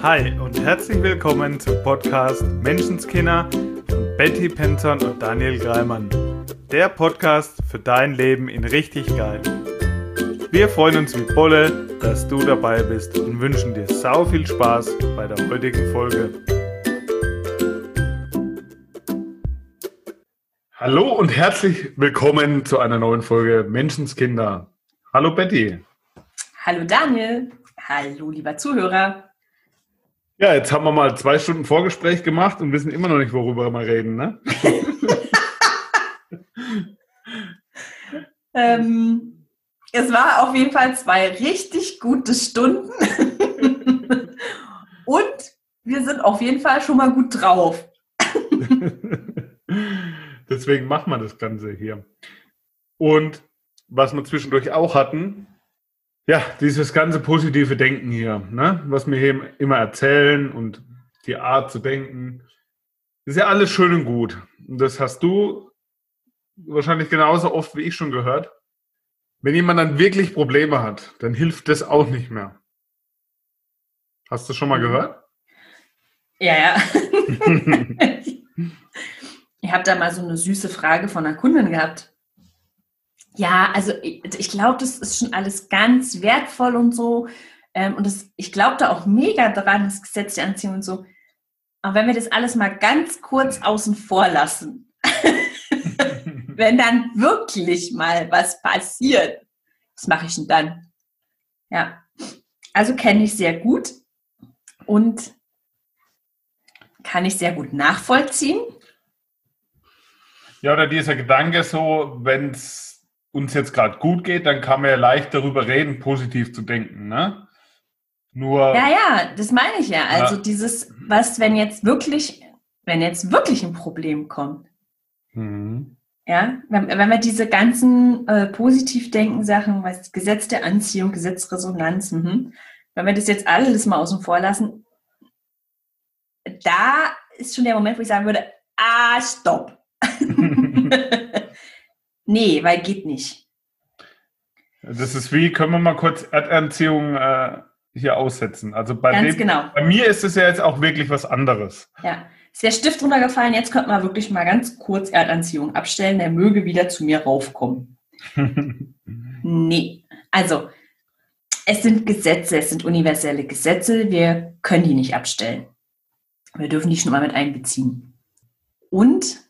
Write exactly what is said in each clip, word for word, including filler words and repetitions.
Hi und herzlich willkommen zum Podcast Menschenskinder von Betty Penton und Daniel Greimann. Der Podcast für dein Leben in richtig geil. Wir freuen uns wie Bolle, dass du dabei bist und wünschen dir sau viel Spaß bei der heutigen Folge. Hallo und herzlich willkommen zu einer neuen Folge Menschenskinder. Hallo Betty. Hallo Daniel. Hallo lieber Zuhörer. Ja, jetzt haben wir mal zwei Stunden Vorgespräch gemacht und wissen immer noch nicht, worüber wir reden, ne? ähm, es war auf jeden Fall zwei richtig gute Stunden und wir sind auf jeden Fall schon mal gut drauf. Deswegen machen wir das Ganze hier. Und was wir zwischendurch auch hatten, ja, dieses ganze positive Denken hier, ne? Was wir hier immer erzählen und die Art zu denken, ist ja alles schön und gut. Und das hast du wahrscheinlich genauso oft wie ich schon gehört. Wenn jemand dann wirklich Probleme hat, dann hilft das auch nicht mehr. Hast du schon mal gehört? Ja, ja. Ich habe da mal so eine süße Frage von einer Kundin gehabt. Ja, also ich, ich glaube, das ist schon alles ganz wertvoll und so. Ähm, und das, ich glaube da auch mega dran, das Gesetz der Anziehung und so. Aber wenn wir das alles mal ganz kurz außen vor lassen, wenn dann wirklich mal was passiert, was mache ich denn dann? Ja, also kenne ich sehr gut und kann ich sehr gut nachvollziehen. Ja, oder dieser Gedanke so, wenn es uns jetzt gerade gut geht, dann kann man ja leicht darüber reden, positiv zu denken, ne? Nur. Ja, ja, das meine ich ja. Also ja. dieses, was, wenn jetzt wirklich, wenn jetzt wirklich ein Problem kommt. Mhm. Ja, wenn, wenn wir diese ganzen äh, Positivdenken-Sachen, was Gesetz der Anziehung, Gesetzresonanz, mh, wenn wir das jetzt alles mal außen vor lassen, da ist schon der Moment, wo ich sagen würde, ah, stopp. Nee, weil geht nicht. Das ist wie, können wir mal kurz Erdanziehung äh, hier aussetzen. Also bei, Ganz dem, genau. Bei mir ist es ja jetzt auch wirklich was anderes. Ja, ist der Stift runtergefallen, jetzt könnte man wirklich mal ganz kurz Erdanziehung abstellen, der möge wieder zu mir raufkommen. Nee, also es sind Gesetze, es sind universelle Gesetze, wir können die nicht abstellen. Wir dürfen die schon mal mit einbeziehen. Und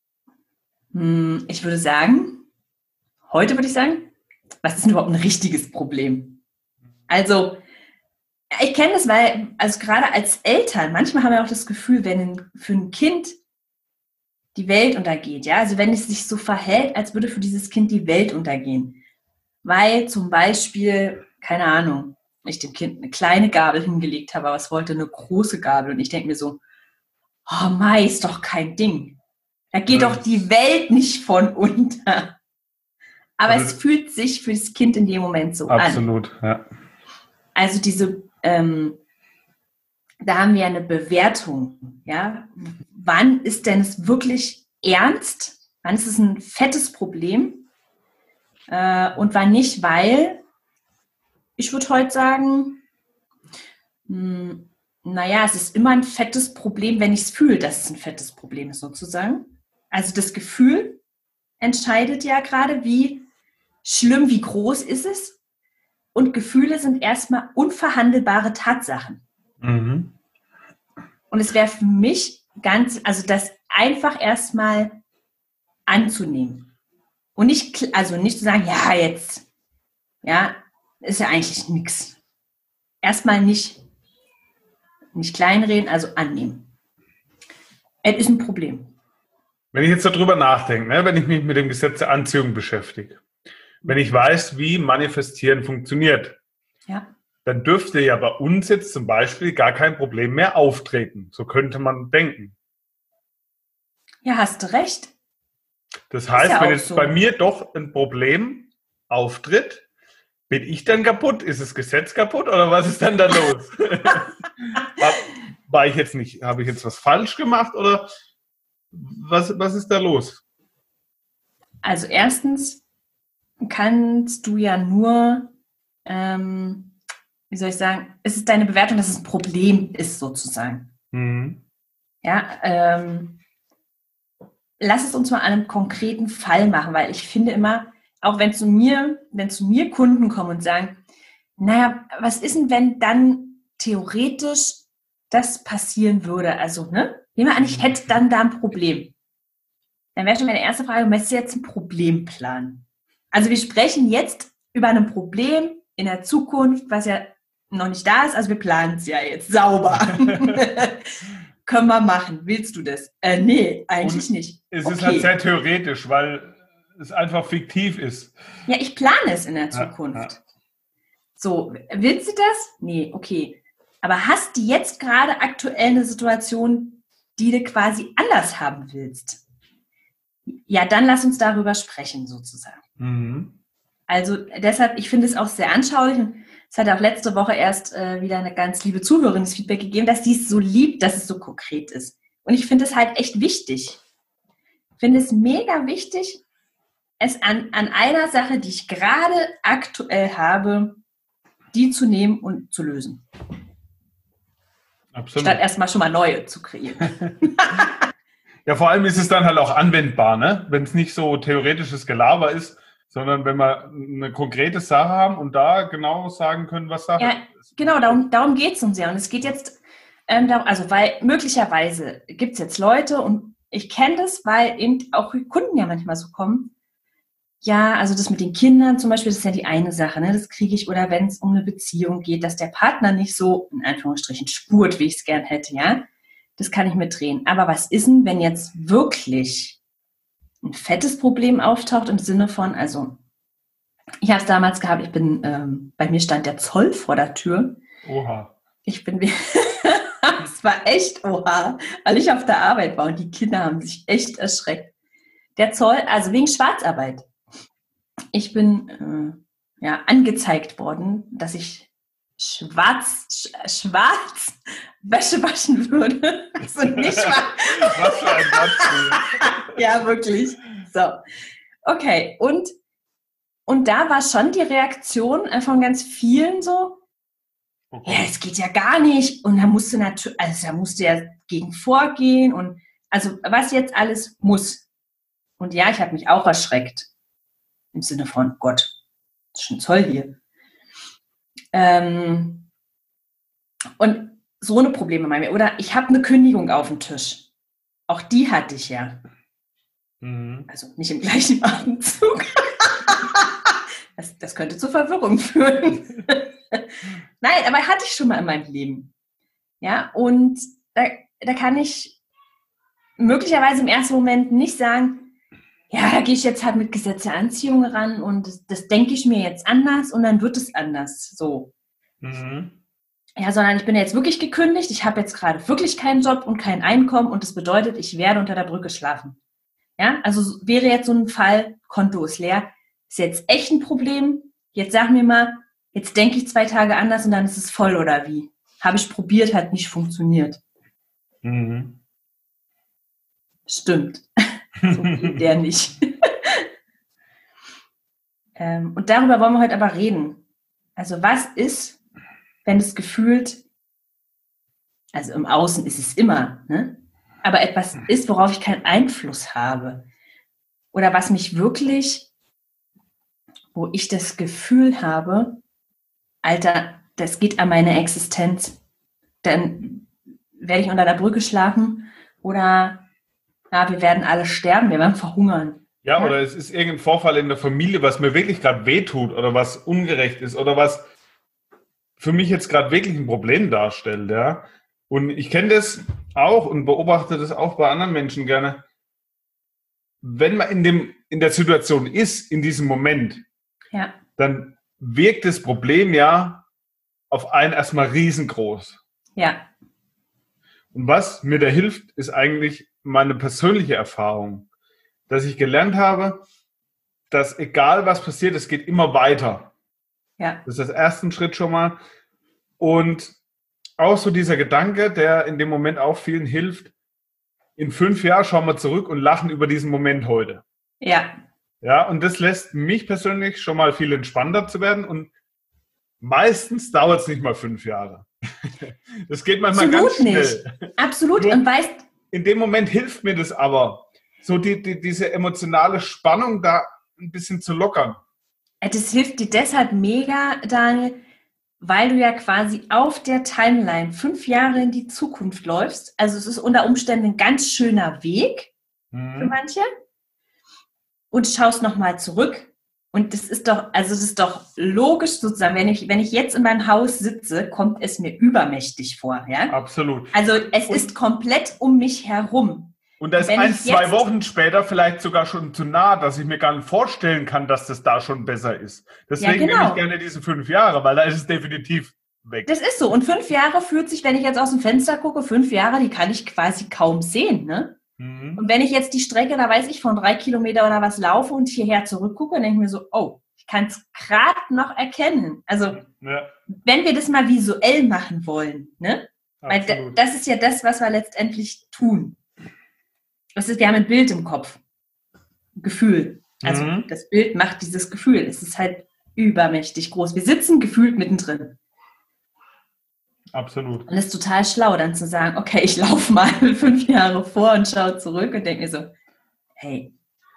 ich würde sagen, heute würde ich sagen, was ist denn überhaupt ein richtiges Problem? Also, ich kenne das, weil, also gerade als Eltern, manchmal haben wir auch das Gefühl, wenn für ein Kind die Welt untergeht, ja, also wenn es sich so verhält, als würde für dieses Kind die Welt untergehen. Weil zum Beispiel, keine Ahnung, ich dem Kind eine kleine Gabel hingelegt habe, aber es wollte eine große Gabel und ich denke mir so, oh Mai, ist doch kein Ding. Da geht doch die Welt nicht von unter. Aber also, es fühlt sich für das Kind in dem Moment so absolut, an. Absolut, ja. Also diese, ähm, da haben wir eine Bewertung, ja. Wann ist denn es wirklich ernst? Wann ist es ein fettes Problem? Äh, und wann nicht? Weil, ich würde heute sagen, mh, naja, es ist immer ein fettes Problem, wenn ich es fühle, dass es ein fettes Problem ist, sozusagen. Also das Gefühl entscheidet ja gerade, wie schlimm, wie groß ist es. Und Gefühle sind erstmal unverhandelbare Tatsachen. Mhm. Und es wäre für mich ganz, also das einfach erstmal anzunehmen. Und nicht, also nicht zu sagen, ja, jetzt, ja, ist ja eigentlich nichts. Erstmal nicht, nicht kleinreden, also annehmen. Es ist ein Problem. Wenn ich jetzt darüber nachdenke, ne, wenn ich mich mit dem Gesetz der Anziehung beschäftige, wenn ich weiß, wie Manifestieren funktioniert, ja. dann dürfte ja bei uns jetzt zum Beispiel gar kein Problem mehr auftreten. So könnte man denken. Ja, hast du recht. Das heißt, ja wenn jetzt so bei mir doch ein Problem auftritt, bin ich dann kaputt? Ist das Gesetz kaputt oder was ist dann da los? war, war ich jetzt nicht, habe ich jetzt was falsch gemacht oder was, was ist da los? Also erstens kannst du ja nur, ähm, wie wie soll ich sagen, es ist deine Bewertung, dass es ein Problem ist, sozusagen. Mhm. Ja, ähm, lass es uns mal an einem konkreten Fall machen, weil ich finde immer, auch wenn zu mir, wenn zu mir Kunden kommen und sagen, naja, was ist denn, wenn dann theoretisch das passieren würde? Also, ne? Nehmen wir an, ich hätte dann da ein Problem. Dann wäre schon meine erste Frage, möchtest du jetzt einen Problemplan? Also wir sprechen jetzt über ein Problem in der Zukunft, was ja noch nicht da ist, also wir planen es ja jetzt sauber. Können wir machen. Willst du das? Äh, nee, eigentlich Und nicht. Es Okay. ist halt sehr theoretisch, weil es einfach fiktiv ist. Ja, ich plane es in der Zukunft. Ja, ja. So, willst du das? Nee, okay. Aber hast du jetzt gerade aktuell eine Situation, die du quasi anders haben willst? Ja, dann lass uns darüber sprechen, sozusagen. Mhm. Also deshalb, ich finde es auch sehr anschaulich. Es hat auch letzte Woche erst äh, wieder eine ganz liebe Zuhörerin das Feedback gegeben, dass sie es so liebt, dass es so konkret ist. Und ich finde es halt echt wichtig. Ich finde es mega wichtig, es an, an einer Sache, die ich gerade aktuell habe, die zu nehmen und zu lösen. Absolut. Statt erstmal schon mal neue zu kreieren. Ja, vor allem ist es dann halt auch anwendbar, ne? Wenn es nicht so theoretisches Gelaber ist, sondern wenn wir eine konkrete Sache haben und da genau sagen können, was Sache Ja, ist. genau, darum, darum geht es uns ja. Und es geht jetzt, ähm, darum, also weil möglicherweise gibt es jetzt Leute und ich kenne das, weil eben auch Kunden ja manchmal so kommen. Ja, also das mit den Kindern zum Beispiel, das ist ja die eine Sache, ne? Das kriege ich, oder wenn es um eine Beziehung geht, dass der Partner nicht so, in Anführungsstrichen, spurt, wie ich es gern hätte, ja. Das kann ich mitdrehen. Aber was ist denn, wenn jetzt wirklich ein fettes Problem auftaucht im Sinne von, also ich habe es damals gehabt, ich bin, ähm, bei mir stand der Zoll vor der Tür. Oha. Ich bin, es war echt oha, weil ich auf der Arbeit war und die Kinder haben sich echt erschreckt. Der Zoll, also wegen Schwarzarbeit. Ich bin äh, ja angezeigt worden, dass ich schwarz, sch, schwarz Wäsche waschen würde. Also nicht schwarz. Was für ein Gott. Ja, wirklich. So. Okay. Und, und da war schon die Reaktion von ganz vielen so, okay. Ja, es geht ja gar nicht. Und da musste natürlich, also da musste ja gegen vorgehen und also was jetzt alles muss. Und ja, ich habe mich auch erschreckt. Im Sinne von, Gott, das ist schon Zoll hier. Ähm, und so eine Probleme bei mir. Oder ich habe eine Kündigung auf dem Tisch. Auch die hatte ich ja. Mhm. Also nicht im gleichen Atemzug. das, das könnte zur Verwirrung führen. Nein, aber hatte ich schon mal in meinem Leben. Ja, und da, da kann ich möglicherweise im ersten Moment nicht sagen, ja, da gehe ich jetzt halt mit Gesetz der Anziehung ran und das, das denke ich mir jetzt anders und dann wird es anders. So. Mhm. Ja, sondern ich bin jetzt wirklich gekündigt, ich habe jetzt gerade wirklich keinen Job und kein Einkommen und das bedeutet, ich werde unter der Brücke schlafen. Ja, also wäre jetzt so ein Fall, Konto ist leer, ist jetzt echt ein Problem. Jetzt sag mir mal, jetzt denke ich zwei Tage anders und dann ist es voll oder wie? Habe ich probiert, hat nicht funktioniert. Mhm. Stimmt. So geht der nicht. ähm, und darüber wollen wir heute aber reden. Also was ist, wenn es gefühlt, also im Außen ist es immer, ne? Aber etwas ist, worauf ich keinen Einfluss habe. Oder was mich wirklich, wo ich das Gefühl habe, Alter, das geht an meine Existenz. Dann werde ich unter der Brücke schlafen oder ja, wir werden alle sterben, wir werden verhungern. Ja, ja, oder es ist irgendein Vorfall in der Familie, was mir wirklich gerade wehtut oder was ungerecht ist oder was für mich jetzt gerade wirklich ein Problem darstellt. Ja. Und ich kenne das auch und beobachte das auch bei anderen Menschen gerne. Wenn man in, dem, in der Situation ist, in diesem Moment, ja, dann wirkt das Problem ja auf einen erstmal riesengroß. Ja. Und was mir da hilft, ist eigentlich meine persönliche Erfahrung, dass ich gelernt habe, dass egal was passiert, es geht immer weiter. Ja. Das ist das erste Schritt schon mal. Und auch so dieser Gedanke, der in dem Moment auch vielen hilft, in fünf Jahren schauen wir zurück und lachen über diesen Moment heute. Ja. Ja, und das lässt mich persönlich schon mal viel entspannter zu werden und meistens dauert es nicht mal fünf Jahre. Das geht manchmal Absolut ganz schnell. Nicht. Absolut. Und weißt, in dem Moment hilft mir das aber, so die, die, diese emotionale Spannung da ein bisschen zu lockern. Das hilft dir deshalb mega, Daniel, weil du ja quasi auf der Timeline fünf Jahre in die Zukunft läufst. Also es ist unter Umständen ein ganz schöner Weg mhm. für manche. Und schaust nochmal zurück. Und das ist doch, also das ist doch logisch sozusagen, wenn ich, wenn ich jetzt in meinem Haus sitze, kommt es mir übermächtig vor. Ja? Absolut. Also es und, ist komplett um mich herum. Und da ist ein, zwei Wochen später vielleicht sogar schon zu nah, dass ich mir gar nicht vorstellen kann, dass das da schon besser ist. Deswegen ja, genau. nehme ich gerne diese fünf Jahre, weil da ist es definitiv weg. Das ist so. Und fünf Jahre fühlt sich, wenn ich jetzt aus dem Fenster gucke, fünf Jahre, die kann ich quasi kaum sehen. Ne? Mhm. Und wenn ich jetzt die Strecke, da weiß ich, von drei Kilometer oder was laufe und hierher zurückgucke, dann denke ich mir so, oh, ich kann es gerade noch erkennen. Also ja. wenn wir das mal visuell machen wollen, ne? Weil das ist ja das, was wir letztendlich tun. Das ist, wir haben ein Bild im Kopf. Ein Gefühl. Also mhm. das Bild macht dieses Gefühl. Es ist halt übermächtig groß. Wir sitzen gefühlt mittendrin. Absolut. Und es ist total schlau, dann zu sagen, okay, ich laufe mal fünf Jahre vor und schaue zurück und denke mir so, hey,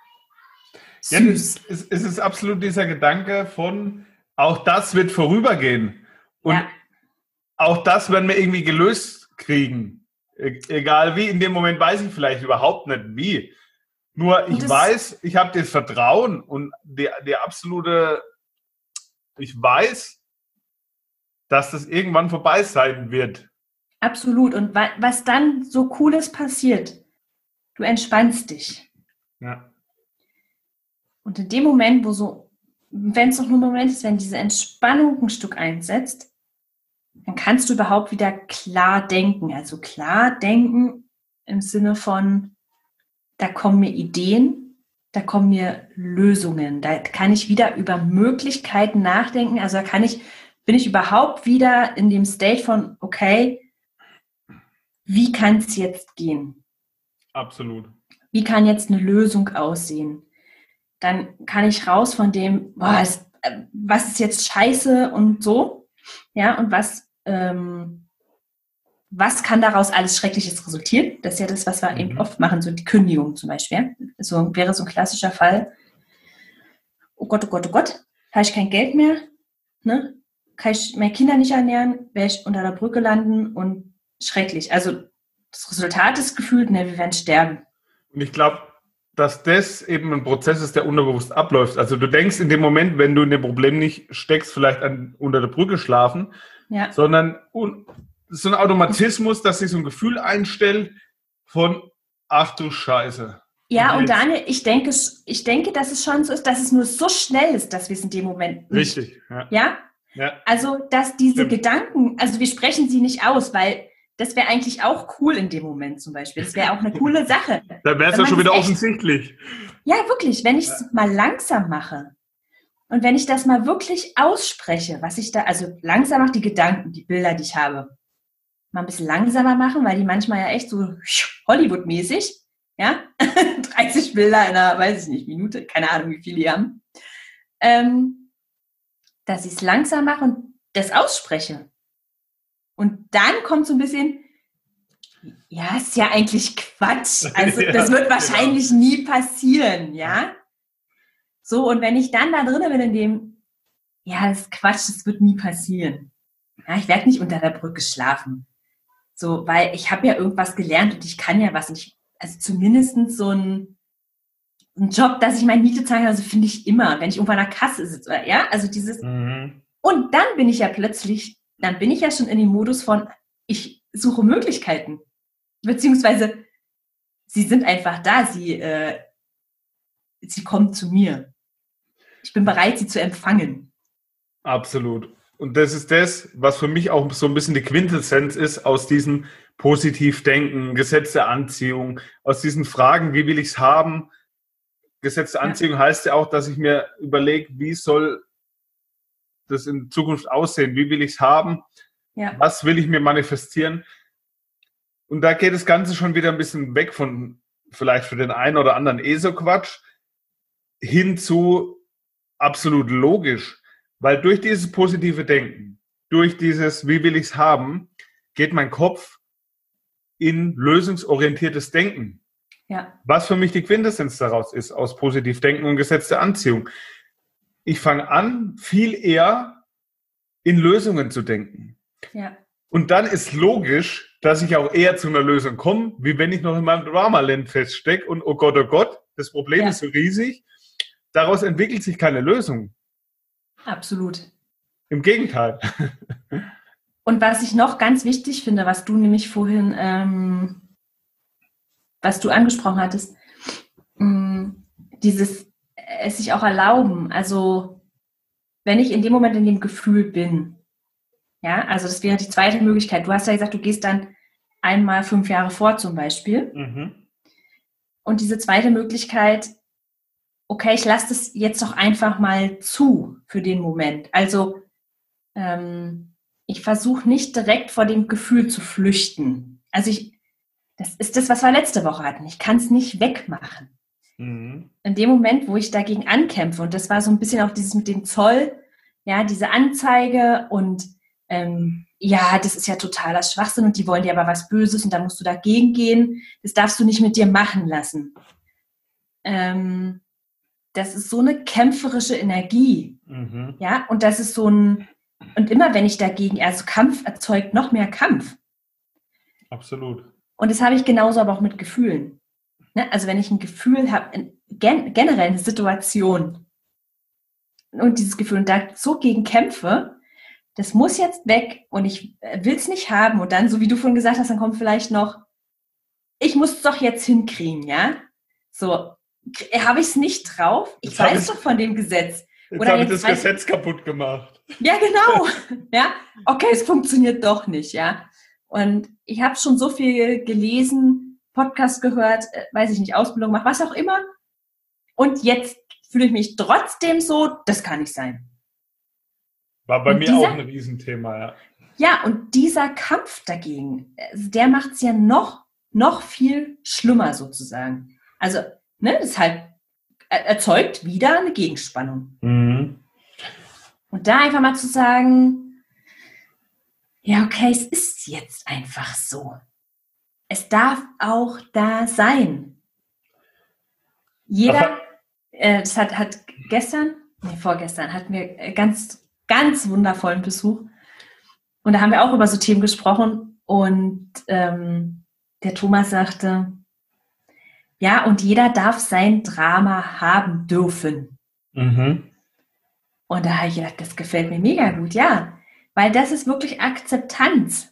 süß. Ja, es, es ist absolut dieser Gedanke von, auch das wird vorübergehen. Und ja. auch das werden wir irgendwie gelöst kriegen. Egal wie, in dem Moment weiß ich vielleicht überhaupt nicht wie. Nur ich weiß, ich habe das Vertrauen und die, die absolute, ich weiß, dass das irgendwann vorbei sein wird. Absolut. Und wa- was dann so Cooles passiert, du entspannst dich. Ja. Und in dem Moment, wo so, wenn es noch nur ein Moment ist, wenn diese Entspannung ein Stück einsetzt, dann kannst du überhaupt wieder klar denken. Also klar denken im Sinne von, da kommen mir Ideen, da kommen mir Lösungen. Da kann ich wieder über Möglichkeiten nachdenken. Also da kann ich, bin ich überhaupt wieder in dem State von, okay, wie kann es jetzt gehen? Absolut. Wie kann jetzt eine Lösung aussehen? Dann kann ich raus von dem, boah, es, was ist jetzt scheiße und so. Ja, und was Ähm, was kann daraus alles Schreckliches resultieren? Das ist ja das, was wir mhm. eben oft machen, so die Kündigung zum Beispiel. So wäre so ein klassischer Fall. Oh Gott, oh Gott, oh Gott, habe ich kein Geld mehr, ne? Kann ich meine Kinder nicht ernähren, werde ich unter der Brücke landen und schrecklich. Also das Resultat ist gefühlt, ne, wir werden sterben. Und ich glaube, dass das eben ein Prozess ist, der unterbewusst abläuft. Also du denkst in dem Moment, wenn du in dem Problem nicht steckst, vielleicht an, unter der Brücke schlafen, ja. sondern un, so ein Automatismus, dass sich so ein Gefühl einstellt von, ach du Scheiße. Ja, und, und Daniel, ich denke, ich denke, dass es schon so ist, dass es nur so schnell ist, dass wir es in dem Moment nicht. Richtig, ja. Ja? Ja. Also, dass diese Stimmt. Gedanken, also wir sprechen sie nicht aus, weil das wäre eigentlich auch cool in dem Moment zum Beispiel. Das wäre auch eine coole Sache. Da wäre es ja schon wieder echt, offensichtlich. Ja, wirklich. Wenn ich es ja. mal langsam mache und wenn ich das mal wirklich ausspreche, was ich da, also langsam mache, die Gedanken, die Bilder, die ich habe, mal ein bisschen langsamer machen, weil die manchmal ja echt so Hollywood-mäßig, ja, dreißig Bilder in einer, weiß ich nicht, Minute, keine Ahnung, wie viele die haben, ähm, dass ich es langsam mache und das ausspreche. Und dann kommt so ein bisschen, ja, ist ja eigentlich Quatsch. Also ja, das wird wahrscheinlich genau. nie passieren, ja. So, und wenn ich dann da drin bin in dem, ja, das ist Quatsch, das wird nie passieren. Ja, ich werde nicht unter der Brücke schlafen. So, weil ich habe ja irgendwas gelernt und ich kann ja was. Ich, also zumindest so ein, ein Job, dass ich meine Miete zahle, also finde ich immer, wenn ich irgendwo an der Kasse sitze, oder, ja, also dieses. Mhm. Und dann bin ich ja plötzlich, dann bin ich ja schon in dem Modus von, ich suche Möglichkeiten. Beziehungsweise, sie sind einfach da, sie, äh, sie kommen zu mir. Ich bin bereit, sie zu empfangen. Absolut. Und das ist das, was für mich auch so ein bisschen die Quintessenz ist aus diesem Positivdenken, Gesetz der Anziehung, aus diesen Fragen, wie will ich es haben? Gesetz der Anziehung ja. heißt ja auch, dass ich mir überlege, wie soll das in Zukunft aussehen? Wie will ich es haben? Ja. Was will ich mir manifestieren? Und da geht das Ganze schon wieder ein bisschen weg von vielleicht für den einen oder anderen ESO-Quatsch hin zu absolut logisch. Weil durch dieses positive Denken, durch dieses, wie will ich es haben, geht mein Kopf in lösungsorientiertes Denken. Ja. Was für mich die Quintessenz daraus ist, aus positiv Denken und Gesetz der Anziehung. Ich fange an, viel eher in Lösungen zu denken. Ja. Und dann ist logisch, dass ich auch eher zu einer Lösung komme, wie wenn ich noch in meinem Drama-Land feststecke und oh Gott, oh Gott, das Problem Ja. ist so riesig. Daraus entwickelt sich keine Lösung. Absolut. Im Gegenteil. Und was ich noch ganz wichtig finde, was du nämlich vorhin, ähm, was du angesprochen hattest, mh, dieses es sich auch erlauben. Also wenn ich in dem Moment in dem Gefühl bin, ja, also das wäre die zweite Möglichkeit. Du hast ja gesagt, du gehst dann einmal fünf Jahre vor zum Beispiel. Mhm. Und diese zweite Möglichkeit, okay, ich lasse das jetzt doch einfach mal zu für den Moment. Also ähm, ich versuche nicht direkt vor dem Gefühl zu flüchten. Also ich, das ist das, was wir letzte Woche hatten. Ich kann es nicht wegmachen. Mhm. In dem Moment, wo ich dagegen ankämpfe, und das war so ein bisschen auch dieses mit dem Zoll, ja, diese Anzeige und ähm, ja, das ist ja totaler Schwachsinn und die wollen dir aber was Böses und da musst du dagegen gehen. Das darfst du nicht mit dir machen lassen. Ähm, das ist so eine kämpferische Energie. Mhm. Ja, und das ist so ein, und immer wenn ich dagegen, also Kampf erzeugt noch mehr Kampf. Absolut. Und das habe ich genauso aber auch mit Gefühlen. Ne? Also wenn ich ein Gefühl habe, gen, generell eine Situation und dieses Gefühl und da so gegen kämpfe, das muss jetzt weg und ich will es nicht haben. Und dann, so wie du vorhin gesagt hast, dann kommt vielleicht noch, ich muss es doch jetzt hinkriegen, ja? So, habe ich es nicht drauf? Ich Jetzt hab weiß ich- doch von dem Gesetz. Jetzt Oder habe ich jetzt das weiß- Gesetz kaputt gemacht. Ja, genau. Ja, okay, es funktioniert doch nicht, ja. Und ich habe schon so viel gelesen, Podcast gehört, äh, weiß ich nicht, Ausbildung gemacht, was auch immer. Und jetzt fühle ich mich trotzdem so, das kann nicht sein. War bei Und mir dieser- auch ein Riesenthema, ja. Ja, und dieser Kampf dagegen, also der macht es ja noch, noch viel schlimmer sozusagen. Also, ne, das halt er- erzeugt wieder eine Gegenspannung. Mhm. Und da einfach mal zu sagen, ja, okay, es ist jetzt einfach so. Es darf auch da sein. Jeder, äh, das hat, hat gestern, nee, vorgestern, hatten wir äh, ganz, ganz wundervollen Besuch. Und da haben wir auch über so Themen gesprochen. Und ähm, der Thomas sagte, ja, und jeder darf sein Drama haben dürfen. Mhm. Und da habe ich gedacht, das gefällt mir mega gut, ja. Weil das ist wirklich Akzeptanz.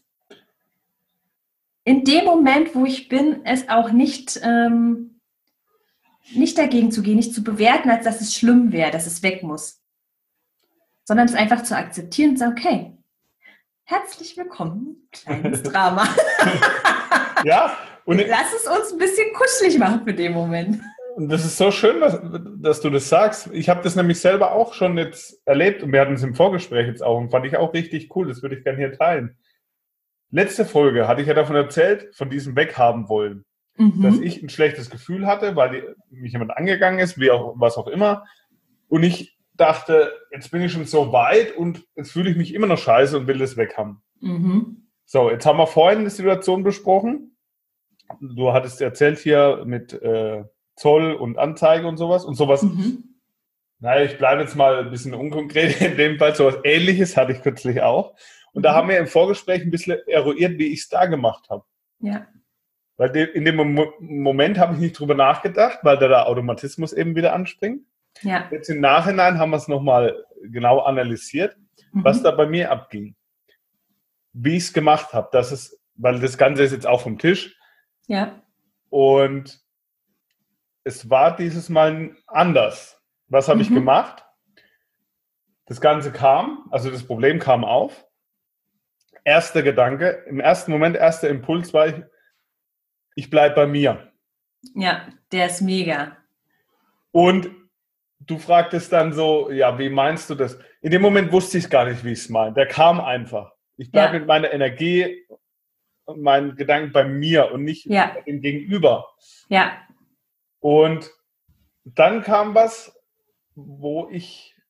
In dem Moment, wo ich bin, es auch nicht, ähm, nicht dagegen zu gehen, nicht zu bewerten, als dass es schlimm wäre, dass es weg muss. Sondern es einfach zu akzeptieren und zu sagen, okay, herzlich willkommen, kleines Drama. Ja, und, Lass es uns ein bisschen kuschelig machen für den Moment. und das ist so schön, dass, dass du das sagst. Ich habe das nämlich selber auch schon jetzt erlebt und wir hatten es im Vorgespräch jetzt auch und fand ich auch richtig cool. Das würde ich gerne hier teilen. Letzte Folge hatte ich ja davon erzählt, von diesem Weghaben wollen. Mhm. Dass ich ein schlechtes Gefühl hatte, weil die, mich jemand angegangen ist, wie auch, was auch immer. Und ich dachte, jetzt bin ich schon so weit und jetzt fühle ich mich immer noch scheiße und will das weghaben. Mhm. So, jetzt haben wir vorhin eine Situation besprochen. Du hattest erzählt hier mit äh, Zoll und Anzeige und sowas. Und sowas, Mhm. naja, ich bleibe jetzt mal ein bisschen unkonkret. In dem Fall sowas Ähnliches hatte ich kürzlich auch. Und da Mhm. haben wir im Vorgespräch ein bisschen eruiert, wie ich es da gemacht habe. Ja. Weil de- in dem Mo- Moment habe ich nicht drüber nachgedacht, weil da der Automatismus eben wieder anspringt. Ja. Jetzt im Nachhinein haben wir es nochmal genau analysiert, Mhm. was da bei mir abging. Wie ich es gemacht habe. Das ist, weil das Ganze ist jetzt auch vom Tisch. Ja. Und es war dieses Mal anders. Was habe ich Mhm. gemacht? Das Ganze kam, also das Problem kam auf. Erster Gedanke, im ersten Moment, erster Impuls war ich, ich bleibe bei mir. Ja, der ist mega. Und du fragtest dann so, ja, wie meinst du das? In dem Moment wusste ich gar nicht, wie ich es meine. Der kam einfach. Ich bleibe Ja. mit meiner Energie und meinen Gedanken bei mir und nicht Ja. bei dem Gegenüber. Ja. Und dann kam was, wo ich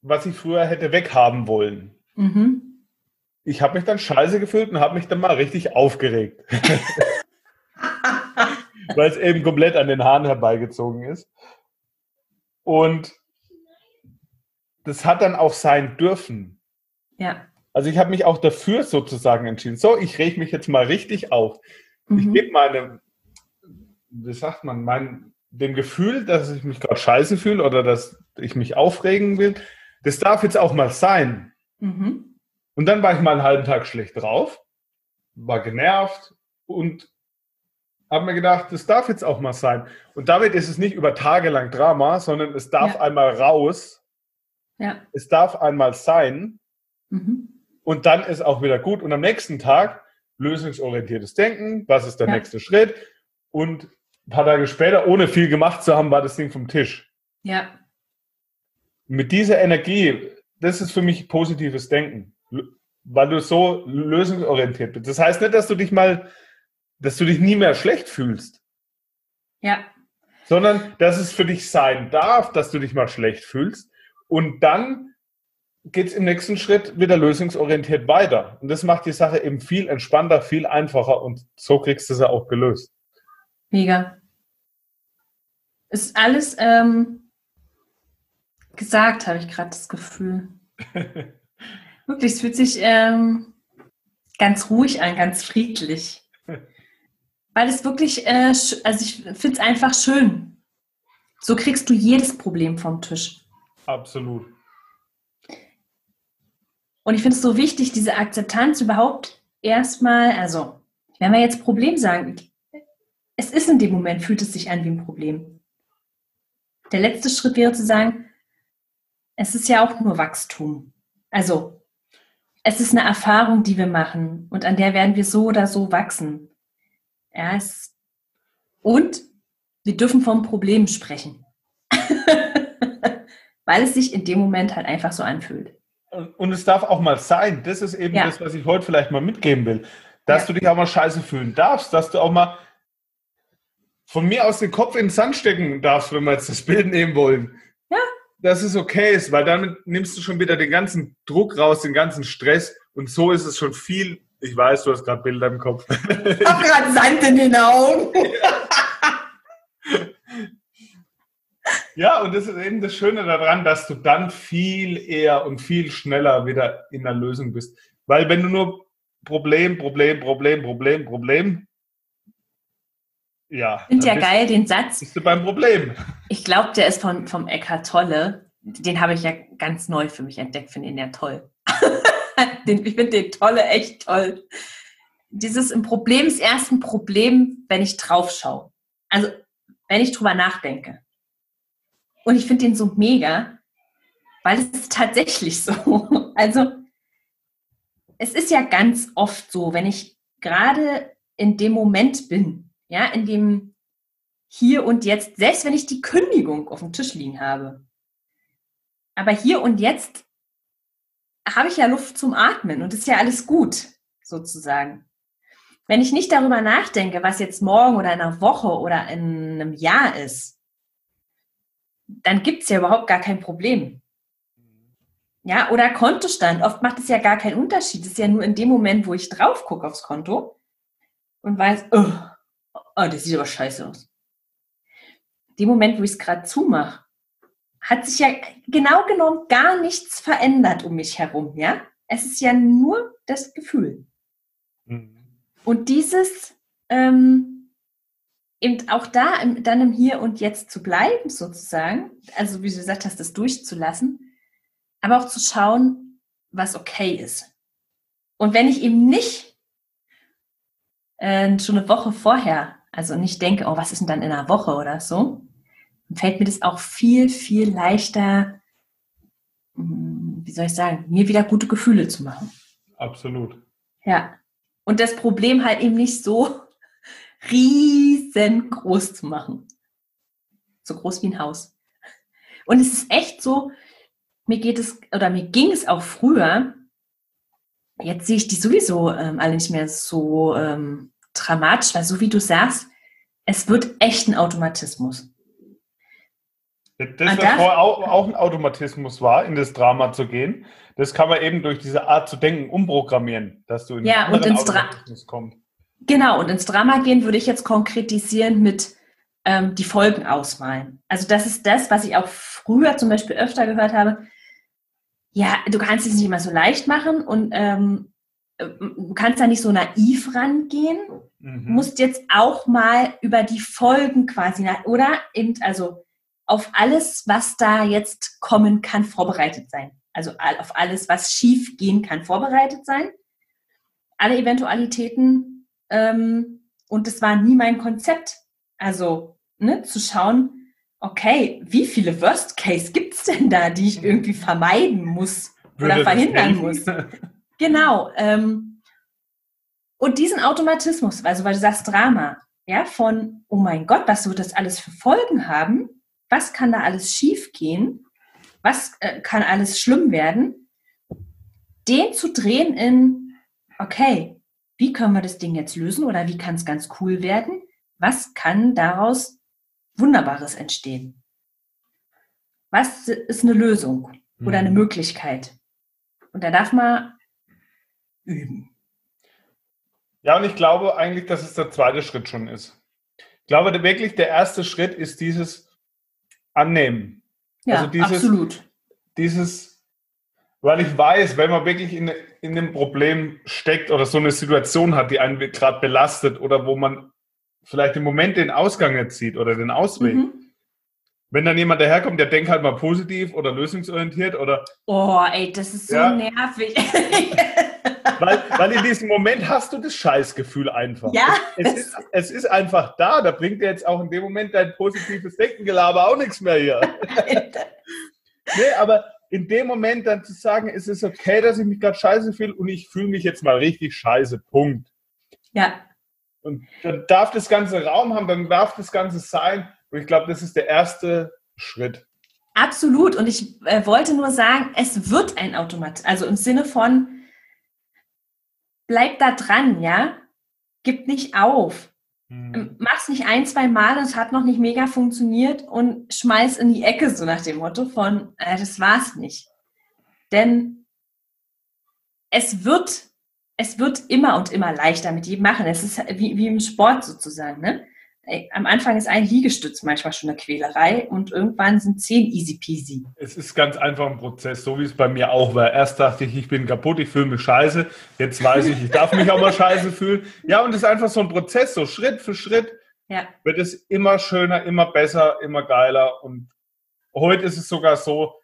was ich früher hätte weghaben wollen. Mhm. Ich habe mich dann scheiße gefühlt und habe mich dann mal richtig aufgeregt. Weil es eben komplett an den Haaren herbeigezogen ist. Und das hat dann auch sein dürfen. Ja. Also ich habe mich auch dafür sozusagen entschieden. So, ich reg mich jetzt mal richtig auf. Mhm. Ich gebe meine, wie sagt man, mein, dem Gefühl, dass ich mich gerade scheiße fühle oder dass ich mich aufregen will, das darf jetzt auch mal sein. Mhm. Und dann war ich mal einen halben Tag schlecht drauf, war genervt und habe mir gedacht, das darf jetzt auch mal sein. Und damit ist es nicht über Tage lang Drama, sondern es darf Ja. einmal raus, Ja. es darf einmal sein Mhm. und dann ist auch wieder gut. Und am nächsten Tag lösungsorientiertes Denken, was ist der Ja. nächste Schritt? Und ein paar Tage später, ohne viel gemacht zu haben, war das Ding vom Tisch. Ja. Mit dieser Energie, das ist für mich positives Denken, weil du so lösungsorientiert bist. Das heißt nicht, dass du dich mal, dass du dich nie mehr schlecht fühlst, Ja. sondern dass es für dich sein darf, dass du dich mal schlecht fühlst. Und dann geht es im nächsten Schritt wieder lösungsorientiert weiter. Und das macht die Sache eben viel entspannter, viel einfacher und so kriegst du sie auch gelöst. Mega. Ist alles ähm, gesagt, habe ich gerade das Gefühl. Wirklich, es fühlt sich ähm, ganz ruhig an, ganz friedlich. Weil es wirklich, äh, sch- also ich finde es einfach schön. So kriegst du jedes Problem vom Tisch. Absolut. Und ich finde es so wichtig, diese Akzeptanz überhaupt erstmal, also wenn wir jetzt Problem sagen, es ist in dem Moment, fühlt es sich an wie ein Problem. Der letzte Schritt wäre zu sagen, es ist ja auch nur Wachstum. Also es ist eine Erfahrung, die wir machen und an der werden wir so oder so wachsen. Ja, es, und wir dürfen vom Problem sprechen. Weil es sich in dem Moment halt einfach so anfühlt. Und, und es darf auch mal sein. Das ist eben Ja. das, was ich heute vielleicht mal mitgeben will. Dass Ja. du dich auch mal scheiße fühlen darfst, dass du auch mal von mir aus den Kopf in den Sand stecken darfst, wenn wir jetzt das Bild nehmen wollen. Ja. Dass es okay ist, weil damit nimmst du schon wieder den ganzen Druck raus, den ganzen Stress und so ist es schon viel. Ich weiß, du hast gerade Bilder im Kopf. Ich habe gerade Sand in den Augen. Ja, und das ist eben das Schöne daran, dass du dann viel eher und viel schneller wieder in der Lösung bist. Weil wenn du nur Problem, Problem, Problem, Problem, Problem, ja, Ich finde ja dann bist, geil den Satz. bist du beim Problem. Ich glaube, der ist von, vom Eckhart Tolle. Den habe ich ja ganz neu für mich entdeckt. Finde ihn ja toll. den, ich finde den Tolle echt toll. Dieses im Problem ist erst ein Problem, wenn ich drauf schaue. Also, wenn ich drüber nachdenke. Und ich finde den so mega, weil es ist tatsächlich so. Also, es ist ja ganz oft so, wenn ich gerade in dem Moment bin, ja, in dem Hier und Jetzt, selbst wenn ich die Kündigung auf dem Tisch liegen habe. Aber hier und jetzt habe ich ja Luft zum Atmen und ist ja alles gut, sozusagen. Wenn ich nicht darüber nachdenke, was jetzt morgen oder in einer Woche oder in einem Jahr ist, dann gibt es ja überhaupt gar kein Problem. Ja, oder Kontostand. Oft macht es ja gar keinen Unterschied. Es ist ja nur in dem Moment, wo ich drauf gucke aufs Konto und weiß, oh, oh das sieht aber scheiße aus. In dem Moment, wo ich es gerade zumache, hat sich ja genau genommen gar nichts verändert um mich herum. Ja, es ist ja nur das Gefühl. Mhm. Und dieses ähm, eben auch da im, dann im Hier und Jetzt zu bleiben, sozusagen, also wie du gesagt hast, das durchzulassen, aber auch zu schauen, was okay ist. Und wenn ich eben nicht äh, schon eine Woche vorher, also nicht denke, oh, was ist denn dann in einer Woche oder so, dann fällt mir das auch viel, viel leichter, wie soll ich sagen, mir wieder gute Gefühle zu machen. Absolut. Ja. Und das Problem halt eben nicht so riesengroß zu machen. So groß wie ein Haus. Und es ist echt so, mir geht es, oder mir ging es auch früher, jetzt sehe ich die sowieso ähm, alle nicht mehr so ähm, dramatisch, weil so wie du sagst, es wird echt ein Automatismus. Das, was vorher auch, auch ein Automatismus war, in das Drama zu gehen, das kann man eben durch diese Art zu denken umprogrammieren, dass du in ja, einen anderen und ins Automatismus kommst. Genau, und ins Drama gehen würde ich jetzt konkretisieren mit ähm, die Folgen ausmalen. Also das ist das, was ich auch früher zum Beispiel öfter gehört habe. Ja, du kannst es nicht immer so leicht machen und ähm, du kannst da nicht so naiv rangehen. Mhm. Musst jetzt auch mal über die Folgen quasi, oder eben also auf alles, was da jetzt kommen kann, vorbereitet sein. Also auf alles, was schief gehen kann, vorbereitet sein. Alle Eventualitäten, ähm, und das war nie mein Konzept. Also ne, zu schauen, okay, wie viele Worst Case gibt es denn da, die ich irgendwie vermeiden muss oder Würde verhindern muss? Genau. Ähm, und diesen Automatismus, also weil du sagst Drama, ja, von, oh mein Gott, was wird das alles für Folgen haben? Was kann da alles schief gehen? Was äh, kann alles schlimm werden? Den zu drehen in, okay, wie können wir das Ding jetzt lösen oder wie kann es ganz cool werden? Was kann daraus Wunderbares entstehen? Was ist eine Lösung oder eine Möglichkeit? Und da darf man üben. Ja, und ich glaube eigentlich, dass es der zweite Schritt schon ist. Ich glaube wirklich, der erste Schritt ist dieses Annehmen. Ja, also dieses, absolut. Dieses, weil ich weiß, wenn man wirklich in, in einem Problem steckt oder so eine Situation hat, die einen gerade belastet oder wo man vielleicht im Moment den Ausgang nicht sieht oder den Ausweg. Mhm. Wenn dann jemand daherkommt, der denkt halt mal positiv oder lösungsorientiert oder... Oh, ey, das ist so ja, nervig. weil, weil in diesem Moment hast du das Scheißgefühl einfach. Ja. Es, es, ist, es ist einfach da. Da bringt dir jetzt auch in dem Moment dein positives Denkengelaber auch nichts mehr hier. Nee, aber in dem Moment dann zu sagen, es ist okay, dass ich mich gerade scheiße fühle und ich fühle mich jetzt mal richtig scheiße. Punkt. Ja. Und dann darf das Ganze Raum haben, dann darf das Ganze sein. Und ich glaube, das ist der erste Schritt. Absolut. Und ich äh, wollte nur sagen, es wird ein Automat. Also im Sinne von, bleib da dran, ja? Gib nicht auf. Hm. Mach's nicht ein, zwei Mal, es hat noch nicht mega funktioniert und schmeiß in die Ecke, so nach dem Motto von, äh, das war's nicht. Denn es wird, es wird immer und immer leichter mit jedem machen. Es ist wie, wie im Sport sozusagen, ne? Am Anfang ist ein Liegestütz manchmal schon eine Quälerei und irgendwann sind zehn easy peasy. Es ist ganz einfach ein Prozess, so wie es bei mir auch war. Erst dachte ich, ich bin kaputt, ich fühle mich scheiße. Jetzt weiß ich, ich darf mich auch mal scheiße fühlen. Ja, und es ist einfach so ein Prozess, so Schritt für Schritt ja. wird es immer schöner, immer besser, immer geiler. Und heute ist es sogar so,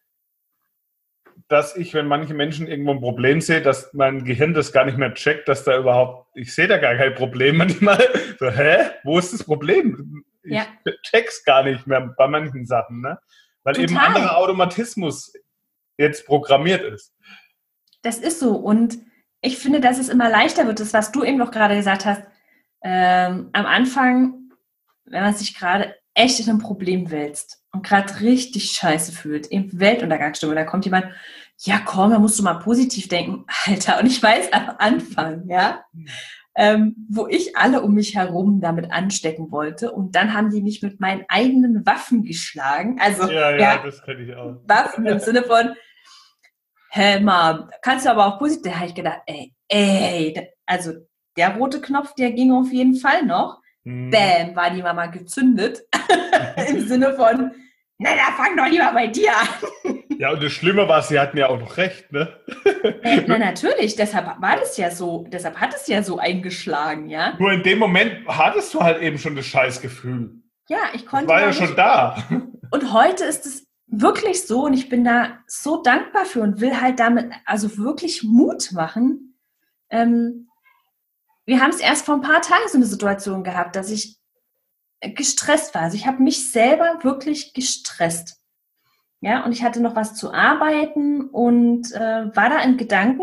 dass ich, wenn manche Menschen irgendwo ein Problem sehe, dass mein Gehirn das gar nicht mehr checkt, dass da überhaupt, ich sehe da gar kein Problem manchmal. So, hä? Wo ist das Problem? Ich ja. check's gar nicht mehr bei manchen Sachen, ne? Weil Total. Eben ein anderer Automatismus jetzt programmiert ist. Das ist so. Und ich finde, dass es immer leichter wird, das, was du eben noch gerade gesagt hast, ähm, am Anfang, wenn man sich gerade echt in einem Problem wälzt und gerade richtig scheiße fühlt, im Weltuntergangsstimmung, da kommt jemand, ja komm, da musst du mal positiv denken, Alter, und ich weiß am Anfang, ja, ähm, wo ich alle um mich herum damit anstecken wollte und dann haben die mich mit meinen eigenen Waffen geschlagen, also ja, ja, ja das kenne ich auch. Waffen im Sinne von, hä, Mom, kannst du aber auch positiv, da habe ich gedacht, ey, ey, also der rote Knopf, der ging auf jeden Fall noch, hm. Bäm, war die Mama gezündet, im Sinne von, na, da fang doch lieber bei dir an. Ja, und das Schlimme war, sie hatten ja auch noch recht, ne? Äh, na, natürlich, deshalb war das ja so, deshalb hat es ja so eingeschlagen, ja? Nur in dem Moment hattest du halt eben schon das Scheißgefühl. Ja, ich konnte. Das war ja schon da. Und heute ist es wirklich so und ich bin da so dankbar für und will halt damit also wirklich Mut machen. Ähm, wir haben es erst vor ein paar Tagen so eine Situation gehabt, dass ich gestresst war. Also ich habe mich selber wirklich gestresst. Ja, und ich hatte noch was zu arbeiten und äh, war da in Gedanken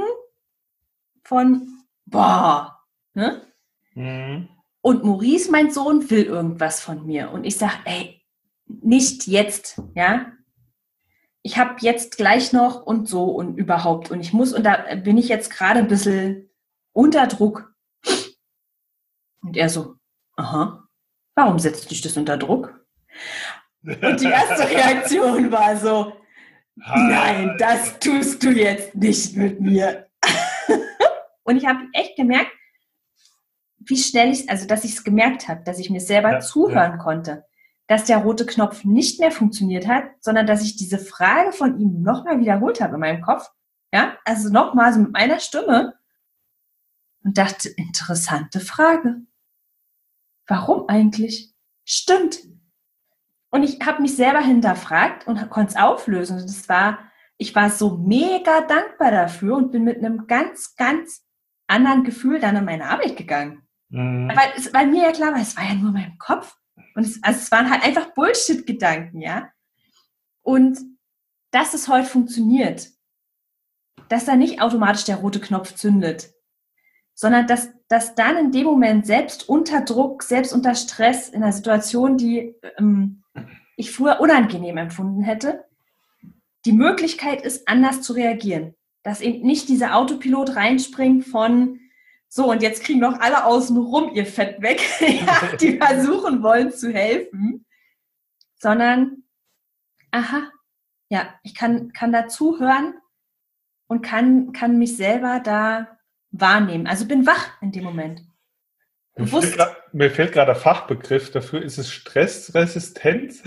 von, boah, ne? Mhm. Und Maurice, mein Sohn, will irgendwas von mir. Und ich sage, ey, nicht jetzt, ja? Ich habe jetzt gleich noch und so und überhaupt. Und ich muss, und da bin ich jetzt gerade ein bisschen unter Druck. Und er so, aha, warum setzt dich das unter Druck? Und die erste Reaktion war so, nein, das tust du jetzt nicht mit mir. Und ich habe echt gemerkt, wie schnell ich, also dass ich es gemerkt habe, dass ich mir selber ja, zuhören ja. konnte, dass der rote Knopf nicht mehr funktioniert hat, sondern dass ich diese Frage von ihm nochmal wiederholt habe in meinem Kopf. Ja, also nochmal so mit meiner Stimme und dachte, interessante Frage. Warum eigentlich? Stimmt. Und ich habe mich selber hinterfragt und konnte es auflösen. Und das war, ich war so mega dankbar dafür und bin mit einem ganz, ganz anderen Gefühl dann in meine Arbeit gegangen. Mhm. Weil, es, weil mir ja klar war, es war ja nur in meinem Kopf. Und es, also es waren halt einfach Bullshit-Gedanken, ja. Und dass es heute funktioniert, dass da nicht automatisch der rote Knopf zündet, sondern dass, dass dann in dem Moment selbst unter Druck, selbst unter Stress, in einer Situation, die ähm, ich früher unangenehm empfunden hätte, die Möglichkeit ist, anders zu reagieren. Dass eben nicht dieser Autopilot reinspringt von so, und jetzt kriegen doch alle außen rum ihr Fett weg, ja, die versuchen wollen zu helfen, sondern, aha, ja, ich kann, kann da zuhören und kann, kann mich selber da wahrnehmen. Also bin wach in dem Moment. Mir fällt, grad, mir fällt gerade der Fachbegriff dafür, ist es Stressresistenz?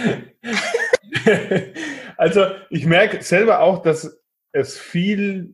Also ich merke selber auch, dass es viel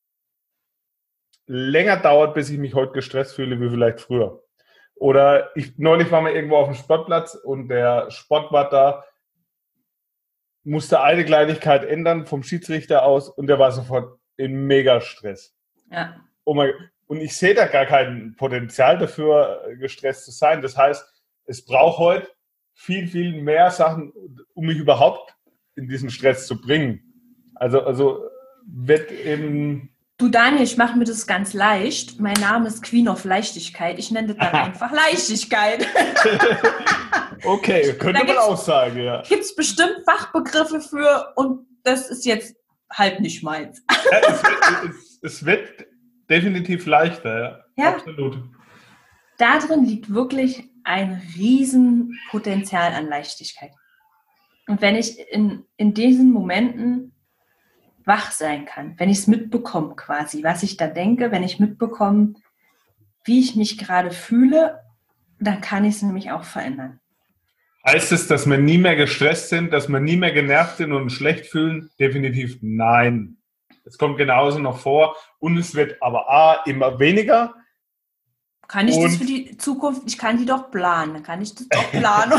länger dauert, bis ich mich heute gestresst fühle, wie vielleicht früher. Oder ich neulich war mal irgendwo auf dem Sportplatz und der Sportwart da musste eine Kleinigkeit ändern vom Schiedsrichter aus und der war sofort in Mega-Stress. Ja. Oh mein, und ich sehe da gar kein Potenzial dafür, gestresst zu sein. Das heißt, es braucht heute viel, viel mehr Sachen, um mich überhaupt in diesen Stress zu bringen. Also, also wird eben... Du Daniel, ich mache mir das ganz leicht. Mein Name ist Queen of Leichtigkeit. Ich nenne das dann einfach Leichtigkeit. Okay, könnte man auch sagen, ja. Gibt es bestimmt Fachbegriffe für und das ist jetzt halt nicht meins. Ja, es, wird, es, es wird definitiv leichter, ja. Ja. Absolut. Da drin liegt wirklich ein Riesenpotenzial an Leichtigkeit. Und wenn ich in, in diesen Momenten wach sein kann, wenn ich es mitbekomme quasi, was ich da denke, wenn ich mitbekomme, wie ich mich gerade fühle, dann kann ich es nämlich auch verändern. Heißt es, dass wir nie mehr gestresst sind, dass wir nie mehr genervt sind und uns schlecht fühlen? Definitiv nein. Es kommt genauso noch vor und es wird aber A, immer weniger. Kann ich das für die Zukunft, ich kann die doch planen, dann kann ich das doch planen.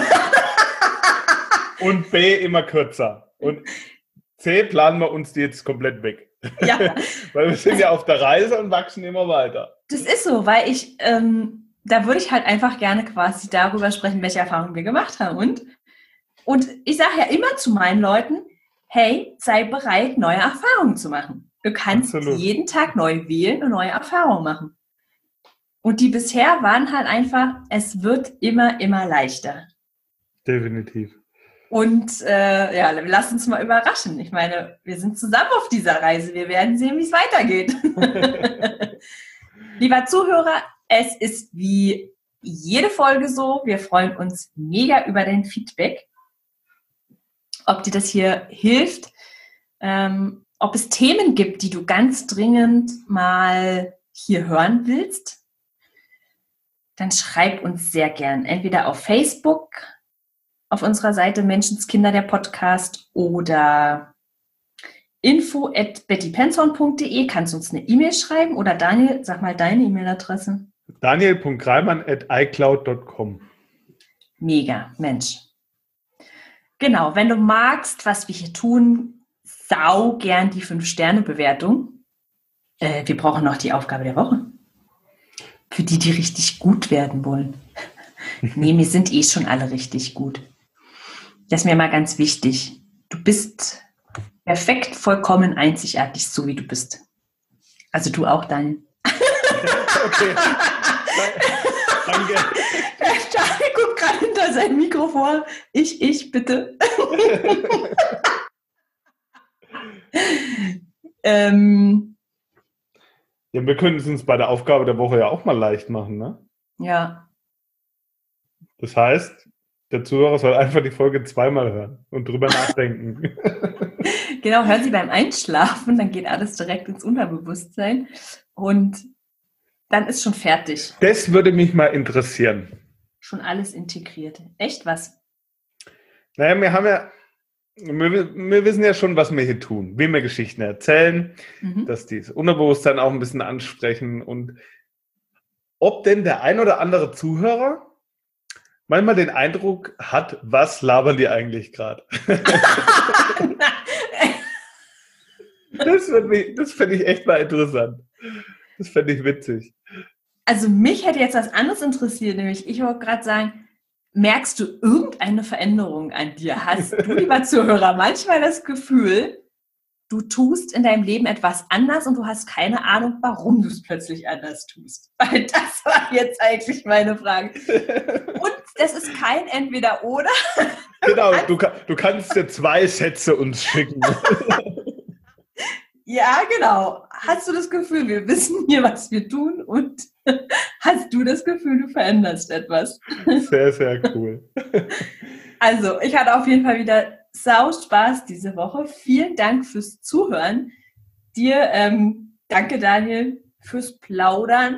Und B, immer kürzer. Und C, planen wir uns die jetzt komplett weg. Ja. Weil wir sind ja auf der Reise und wachsen immer weiter. Das ist so, weil ich, ähm, da würde ich halt einfach gerne quasi darüber sprechen, welche Erfahrungen wir gemacht haben. Und, und ich sage ja immer zu meinen Leuten, hey, sei bereit, neue Erfahrungen zu machen. Du kannst Absolut. jeden Tag neu wählen und neue Erfahrungen machen. Und die bisher waren halt einfach, es wird immer, immer leichter. Definitiv. Und äh, ja, lass uns mal überraschen. Ich meine, wir sind zusammen auf dieser Reise. Wir werden sehen, wie es weitergeht. Lieber Zuhörer, es ist wie jede Folge so. Wir freuen uns mega über dein Feedback. Ob dir das hier hilft, ähm, ob es Themen gibt, die du ganz dringend mal hier hören willst, dann schreib uns sehr gern. Entweder auf Facebook, auf unserer Seite Menschenskinder, der Podcast, oder info at bettypenshorn punkt de. Kannst du uns eine E-Mail schreiben? Oder Daniel, sag mal deine E-Mail-Adresse. daniel punkt greimann at icloud punkt com. Mega, Mensch. Genau, wenn du magst, was wir hier tun, sau gern die fünf Sterne Bewertung. Äh, wir brauchen noch die Aufgabe der Woche. Für die, die richtig gut werden wollen. Nee, wir sind eh schon alle richtig gut. Das ist mir mal ganz wichtig. Du bist perfekt, vollkommen einzigartig, so wie du bist. Also du auch, Daniel. Okay. Danke. Daniel guckt gerade hinter sein Mikrofon. Ich, ich, bitte. ähm, ja, wir können es uns bei der Aufgabe der Woche ja auch mal leicht machen, ne? Ja. Das heißt, Der Zuhörer soll einfach die Folge zweimal hören und drüber nachdenken. Genau, hören Sie beim Einschlafen, dann geht alles direkt ins Unterbewusstsein und dann ist schon fertig. Das würde mich mal interessieren. Schon alles integriert. Echt was? Naja, wir haben ja, wir, wir wissen ja schon, was wir hier tun. Wie wir Geschichten erzählen, mhm. dass die das Unterbewusstsein auch ein bisschen ansprechen und ob denn der ein oder andere Zuhörer manchmal den Eindruck hat, was labern die eigentlich gerade? Das, das fände ich echt mal interessant. Das fände ich witzig. Also mich hätte jetzt was anderes interessiert, nämlich ich wollte gerade sagen, merkst du irgendeine Veränderung an dir? Hast du, lieber Zuhörer, manchmal das Gefühl, du tust in deinem Leben etwas anders und du hast keine Ahnung, warum du es plötzlich anders tust? Weil das war jetzt eigentlich meine Frage. Und das ist kein Entweder-Oder. Genau, du, du kannst dir zwei Sätze uns schicken. Ja, genau. Hast du das Gefühl, wir wissen hier, was wir tun und hast du das Gefühl, du veränderst etwas? Sehr, sehr cool. Also, ich hatte auf jeden Fall wieder sau Spaß diese Woche. Vielen Dank fürs Zuhören. Dir, ähm, danke Daniel, fürs Plaudern.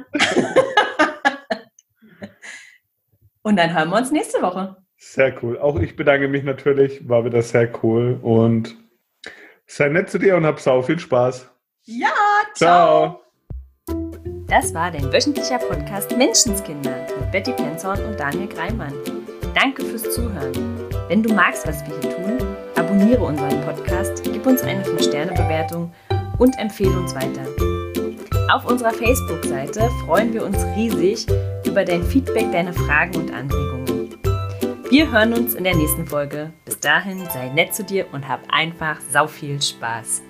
Und dann hören wir uns nächste Woche. Sehr cool. Auch ich bedanke mich natürlich. War wieder sehr cool und sei nett zu dir und hab sau viel Spaß. Ja, ciao. ciao. Das war dein wöchentlicher Podcast Menschenskinder mit Betty Penzorn und Daniel Greimann. Danke fürs Zuhören. Wenn du magst, was wir hier tun, abonniere unseren Podcast, gib uns eine fünf Sterne Bewertung und empfehle uns weiter. Auf unserer Facebook-Seite freuen wir uns riesig über dein Feedback, deine Fragen und Anregungen. Wir hören uns in der nächsten Folge. Bis dahin, sei nett zu dir und hab einfach sau viel Spaß.